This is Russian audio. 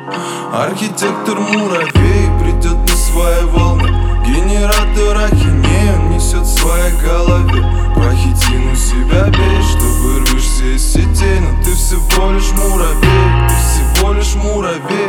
Архитектор муравей придет на свои волны. Генератор ахинеи он несет в своей голове. По хитину себя бей, что вырвешься из сетей. Но ты всего лишь муравей, ты всего лишь муравей.